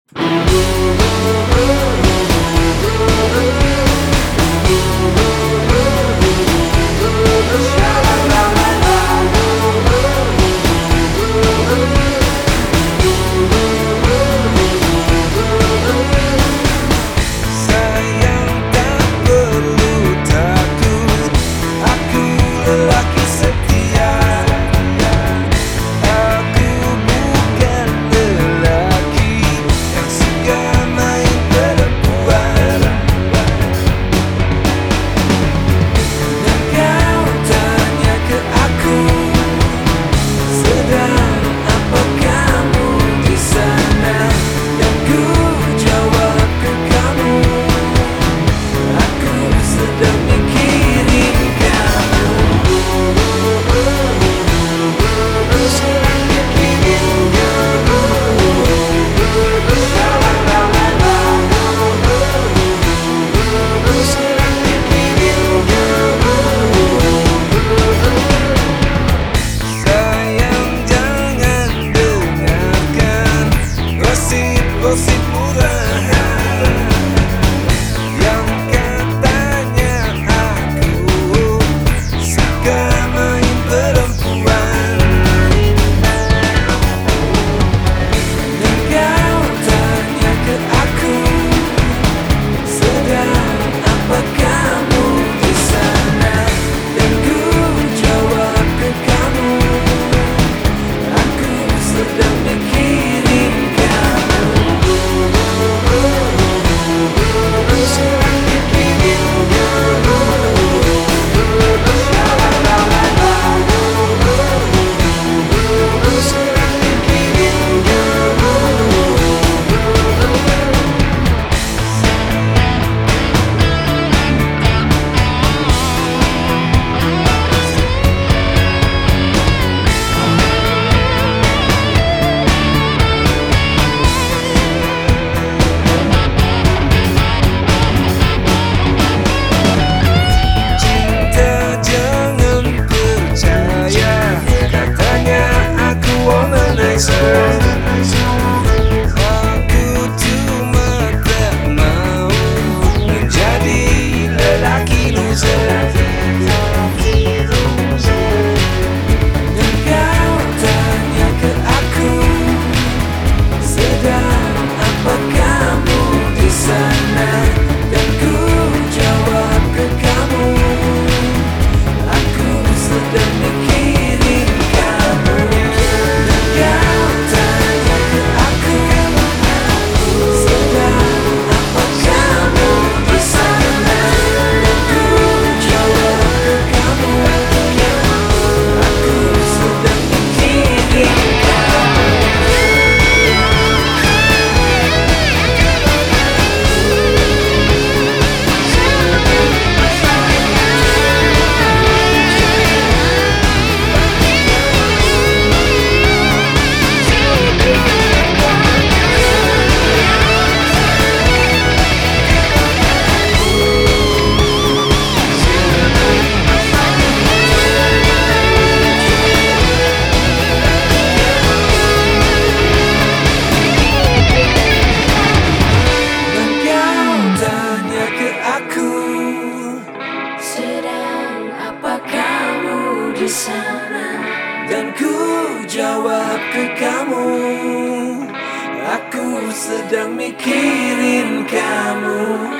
Gosip murahan yang katanya aku suka main perempuan. Dan kau tanya ke aku, sedang apa kamu di sana? Dan ku jawab ke kamu, aku sedang mikirin kamu. Aku cuma tak mau menjadi lelaki loser. Dan kau tanya ke aku, sedang apa kamu di sana? Dan ku jawab ke kamu, aku sedang mikirin kamu. Sedang apa kamu di sana? Dan ku jawab ke kamu, aku sedang mikirin kamu.